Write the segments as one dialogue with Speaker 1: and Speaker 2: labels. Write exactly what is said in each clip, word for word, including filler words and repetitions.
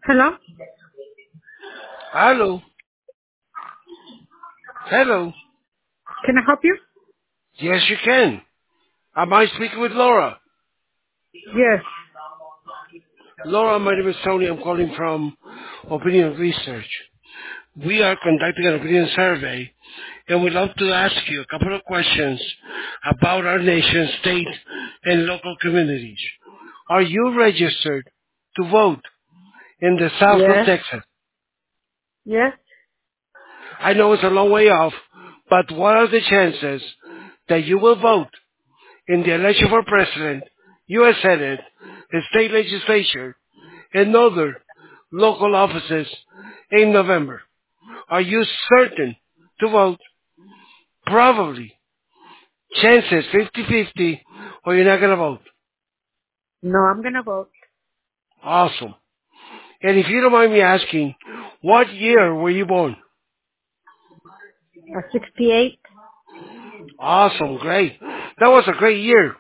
Speaker 1: Hello?
Speaker 2: Hello. Hello.
Speaker 1: Can I help you?
Speaker 2: Yes, you can. Am I speaking with Laura?
Speaker 1: Yes.
Speaker 2: Laura, my name is Tony. I'm calling from Opinion Research. We are conducting an opinion survey, and we'd love to ask you a couple of questions about our nation, state, and local communities. Are you registered to vote in the south of
Speaker 1: Yes.
Speaker 2: Texas?
Speaker 1: Yes.
Speaker 2: I know it's a long way off, but what are the chances that you will vote in the election for president, U S Senate, the state legislature, and other local offices in November? Are you certain to vote? Probably. Chances fifty-fifty, or you're not going to vote.
Speaker 1: No, I'm gonna vote.
Speaker 2: Awesome. And if you don't mind me asking, what year were you born?
Speaker 1: Uh, sixty-eight.
Speaker 2: Awesome, great. That was a great year.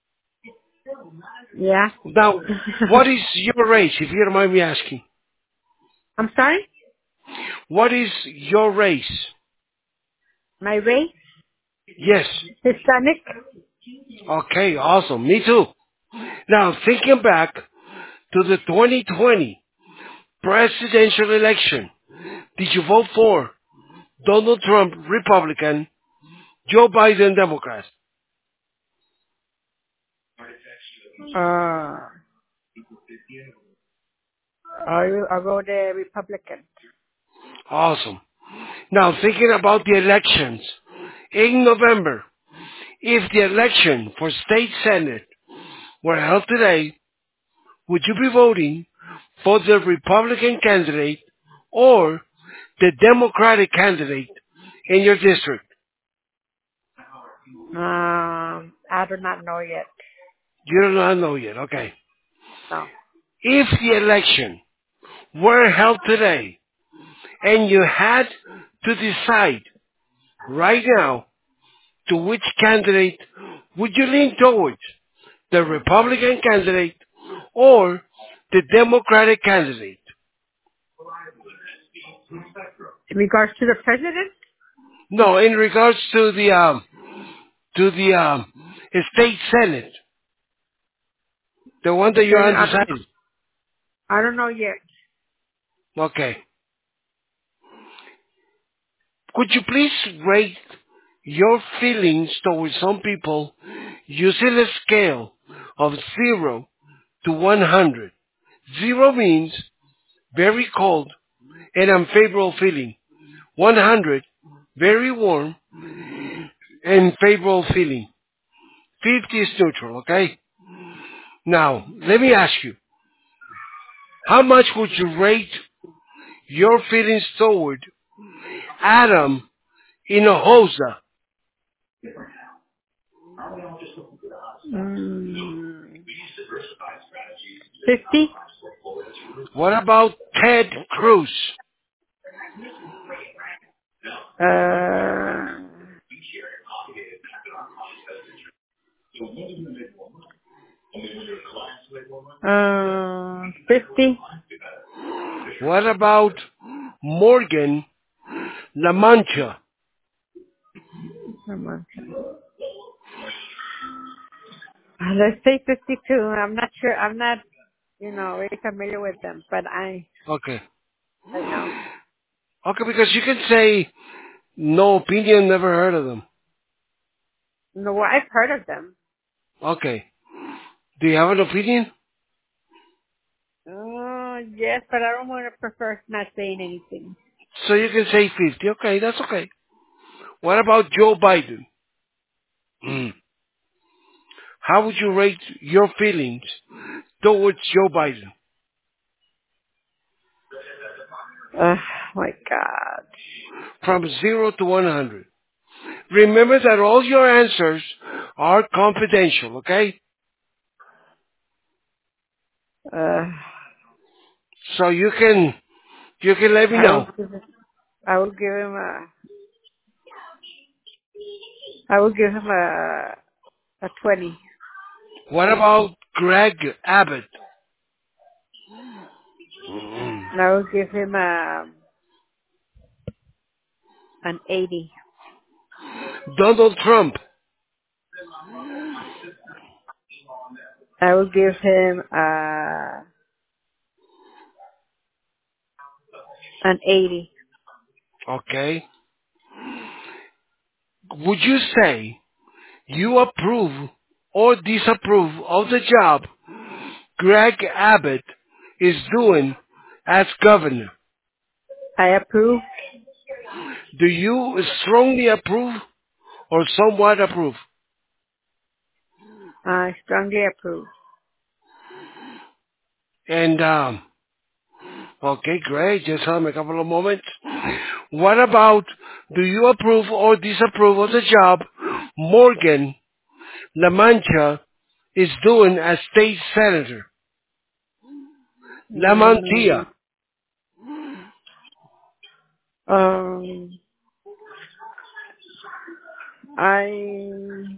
Speaker 1: Yeah.
Speaker 2: Now, what is your race, if you don't mind me asking?
Speaker 1: I'm sorry?
Speaker 2: What is your race?
Speaker 1: My race?
Speaker 2: Yes.
Speaker 1: Hispanic?
Speaker 2: Okay, awesome. Me too. Now, thinking back to the twenty twenty presidential election, did you vote for Donald Trump, Republican, Joe Biden, Democrat?
Speaker 1: Uh, I'll, I'll go the Republican.
Speaker 2: Awesome. Now, thinking about the elections in November, if the election for state senate were held today, would you be voting for the Republican candidate or the Democratic candidate in your district?
Speaker 1: Um, I do not know yet.
Speaker 2: You do not know yet. Okay.
Speaker 1: No.
Speaker 2: If the election were held today and you had to decide right now to which candidate would you lean towards, the Republican candidate or the Democratic candidate?
Speaker 1: In regards to the president?
Speaker 2: No, in regards to the um, to the um, state senate, the one
Speaker 1: The
Speaker 2: that you're
Speaker 1: president, I don't know.
Speaker 2: undecided.
Speaker 1: I don't know yet.
Speaker 2: Okay. Could you please rate your feelings towards some people using a scale of zero to one hundred? Zero means very cold and unfavorable feeling. one hundred, very warm and favorable feeling. fifty is neutral, okay? Now, let me ask you, how much would you rate your feelings toward Adam Hinojosa?
Speaker 1: Mm, fifty?
Speaker 2: What about Ted Cruz?
Speaker 1: Uh, uh, fifty?
Speaker 2: What about Morgan La Mancha?
Speaker 1: Come on. Uh, Let's say fifty-two. I'm not sure. I'm not, you know, very familiar with them, but I,
Speaker 2: Okay.
Speaker 1: I know.
Speaker 2: Okay, because you can say no opinion, never heard of them.
Speaker 1: No, well, I've heard of them.
Speaker 2: Okay. Do you have an opinion?
Speaker 1: Oh, yes, but I don't want to prefer not saying anything.
Speaker 2: So you can say fifty. Okay, that's okay. What about Joe Biden? Hmm. How would you rate your feelings towards Joe Biden?
Speaker 1: Oh, my God.
Speaker 2: From zero to one hundred. Remember that all your answers are confidential, okay?
Speaker 1: Uh,
Speaker 2: So you can, you can let me
Speaker 1: I will
Speaker 2: know.
Speaker 1: give him, I will give him a, I will give him a, a twenty.
Speaker 2: What about Greg Abbott?
Speaker 1: I will give him a an eighty.
Speaker 2: Donald Trump.
Speaker 1: I will give him uh an eighty.
Speaker 2: Okay. Would you say you approve or disapprove of the job Greg Abbott is doing as governor?
Speaker 1: I approve.
Speaker 2: Do you strongly approve or somewhat approve?
Speaker 1: I strongly approve.
Speaker 2: And, um, okay, great. Just hold me a couple of moments. What about, do you approve or disapprove of the job Morgan La Mancha is doing as state senator? La
Speaker 1: Mm,
Speaker 2: Mantia.
Speaker 1: um, I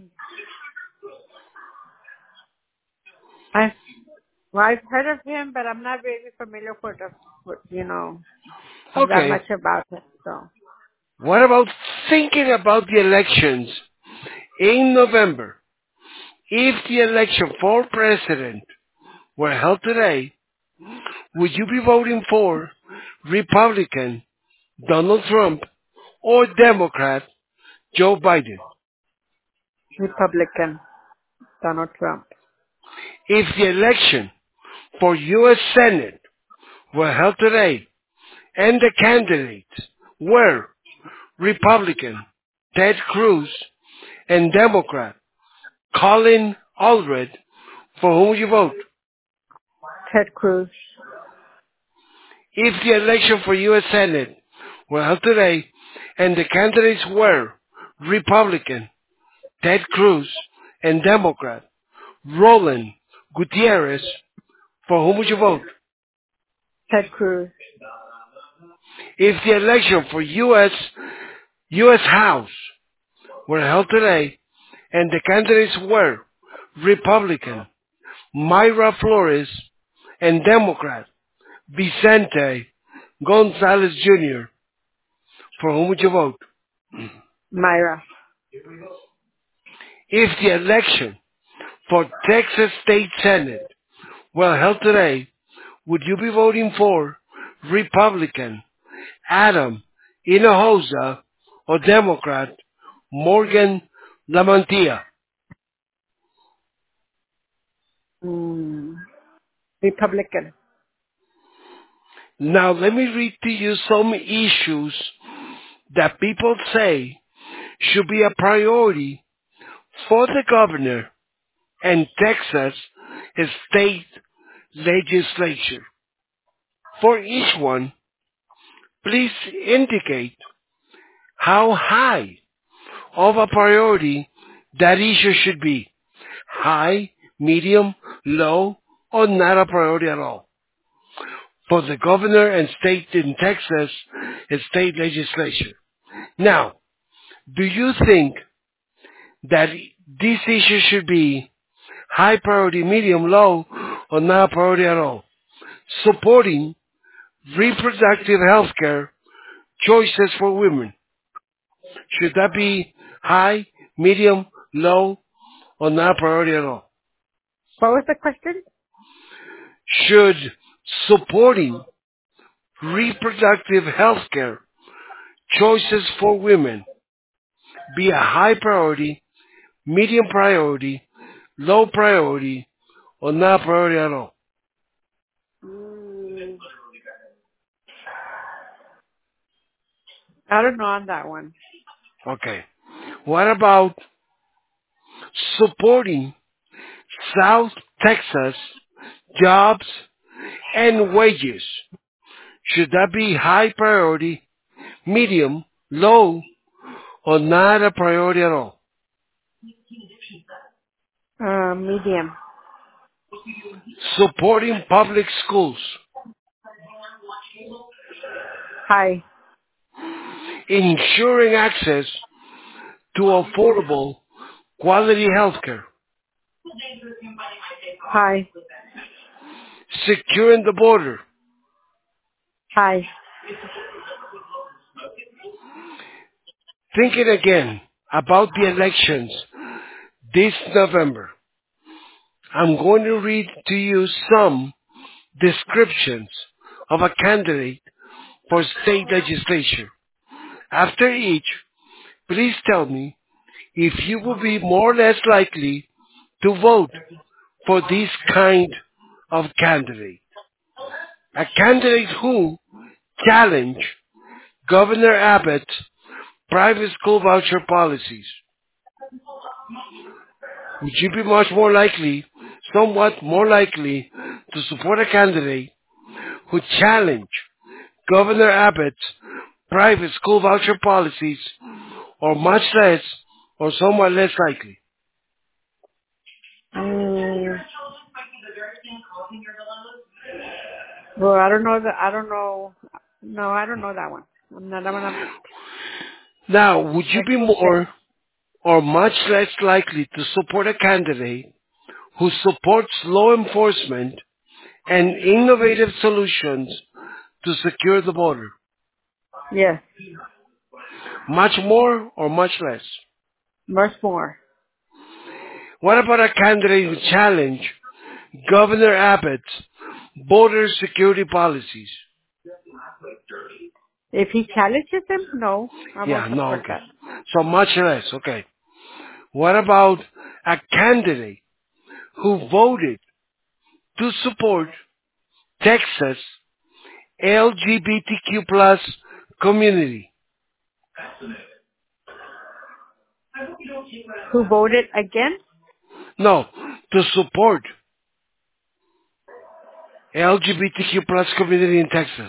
Speaker 1: I well, I've heard of him, but I'm not really familiar with the with, you know that
Speaker 2: Okay.
Speaker 1: much about it. So
Speaker 2: What about thinking about the elections in November? If the election for president were held today, would you be voting for Republican Donald Trump or Democrat Joe Biden?
Speaker 1: Republican Donald Trump.
Speaker 2: If the election for U S. Senate were held today and the candidates were Republican Ted Cruz and Democrat Colin Allred, for whom would you vote?
Speaker 1: Ted Cruz.
Speaker 2: If the election for U S. Senate were held today and the candidates were Republican Ted Cruz and Democrat Roland Gutierrez, for whom would you vote?
Speaker 1: Ted Cruz.
Speaker 2: If the election for U S. U S. House were held today and the candidates were Republican Mayra Flores and Democrat Vicente Gonzalez Junior, for whom would you vote?
Speaker 1: Myra.
Speaker 2: If the election for Texas State Senate were held today, would you be voting for Republican Adam Hinojosa or Democrat Morgan Lamantia?
Speaker 1: Mm, Republican.
Speaker 2: Now let me read to you some issues that people say should be a priority for the governor and Texas state legislature. For each one, please indicate how high of a priority that issue should be. High, medium, low, or not a priority at all. For the governor and state in Texas state legislature. Now, do you think that this issue should be high priority, medium, low, or not a priority at all? Supporting reproductive health care choices for women. Should that be high, medium, low, or not a priority at all?
Speaker 1: What was the question?
Speaker 2: Should supporting reproductive health care choices for women be a high priority, medium priority, low priority, or not a priority at all?
Speaker 1: Mm, I don't know on that one.
Speaker 2: Okay. What about supporting South Texas jobs and wages? Should that be high priority, medium, low, or not a priority at all?
Speaker 1: Uh, medium.
Speaker 2: Supporting public schools,
Speaker 1: High.
Speaker 2: ensuring access to affordable, quality health care,
Speaker 1: High.
Speaker 2: securing the border,
Speaker 1: Hi.
Speaker 2: Thinking again about the elections this November, I'm going to read to you some descriptions of a candidate for state legislature. After each, please tell me if you will be more or less likely to vote for this kind of candidate. A candidate who challenge Governor Abbott's private school voucher policies. Would you be much more likely, somewhat more likely, to support a candidate who challenge Governor Abbott's private school voucher policies, or much less, or somewhat less likely?
Speaker 1: Mm, well, I don't know that. I don't know. No, I don't know that one. I'm not. I'm not.
Speaker 2: Now, would
Speaker 1: I
Speaker 2: you be
Speaker 1: can't say.
Speaker 2: more or much less likely to support a candidate who supports law enforcement and innovative solutions to secure the border?
Speaker 1: Yes,
Speaker 2: Much more or much less?
Speaker 1: much more.
Speaker 2: What about a candidate who challenge Governor Abbott's border security policies?
Speaker 1: If he challenges him, no, I won't
Speaker 2: Yeah, no,
Speaker 1: support
Speaker 2: okay.
Speaker 1: that.
Speaker 2: So much less, okay. What about a candidate who voted to support Texas L G B T Q plus community?
Speaker 1: Who voted against?
Speaker 2: No, to support L G B T Q plus community in Texas.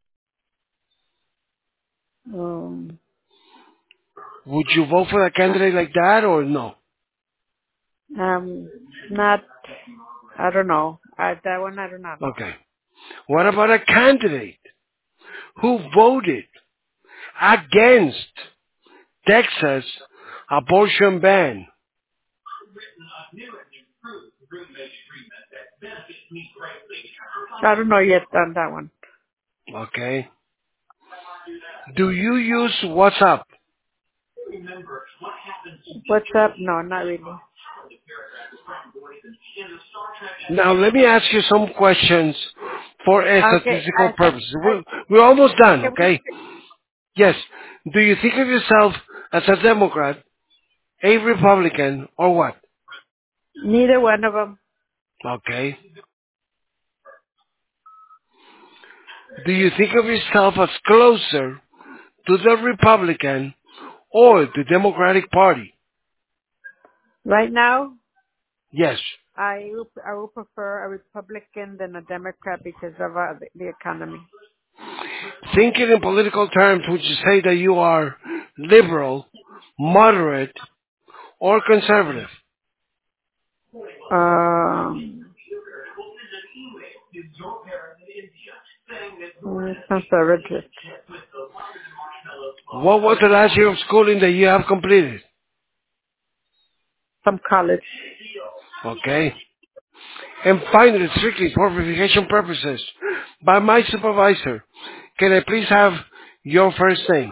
Speaker 1: Um,
Speaker 2: Would you vote for a candidate like that or no?
Speaker 1: um, not. I don't know. I, that one I do not know.
Speaker 2: Okay. What about a candidate who voted against Texas abortion ban?
Speaker 1: I don't know yet on that one.
Speaker 2: Okay. Do you use WhatsApp?
Speaker 1: What's up? No, not really.
Speaker 2: Now let me ask you some questions for a
Speaker 1: Okay,
Speaker 2: statistical
Speaker 1: I have.
Speaker 2: purposes.
Speaker 1: I,
Speaker 2: We're, we're almost done,
Speaker 1: can we?
Speaker 2: okay? Yes. Do you think of yourself as a Democrat, a Republican, or what?
Speaker 1: Neither one of them.
Speaker 2: Okay. Do you think of yourself as closer to the Republican or the Democratic Party?
Speaker 1: Right now,
Speaker 2: Yes.
Speaker 1: I would, I would prefer a Republican than a Democrat because of uh, the, the economy.
Speaker 2: Thinking in political terms, would you say that you are liberal, moderate, or conservative?
Speaker 1: Um, mm, conservative.
Speaker 2: What was the last year of schooling that you have completed?
Speaker 1: From college.
Speaker 2: Okay. And finally, strictly for verification purposes, by my supervisor, can I please have your first name?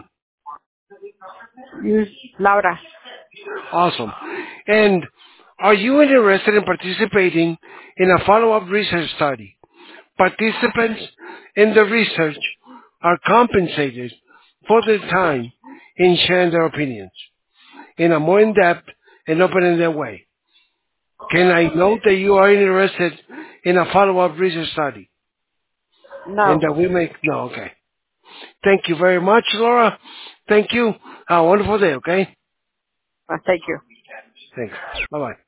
Speaker 1: Use Laura.
Speaker 2: Awesome. And are you interested in participating in a follow-up research study? Participants in the research are compensated for their time in sharing their opinions in a more in-depth and open-ended way. Can I note that you are interested in a follow-up research study and
Speaker 1: No.
Speaker 2: that we make... No, okay. Thank you very much, Laura. Thank you. Have a wonderful day, okay?
Speaker 1: Uh, thank you.
Speaker 2: Thanks. Bye-bye.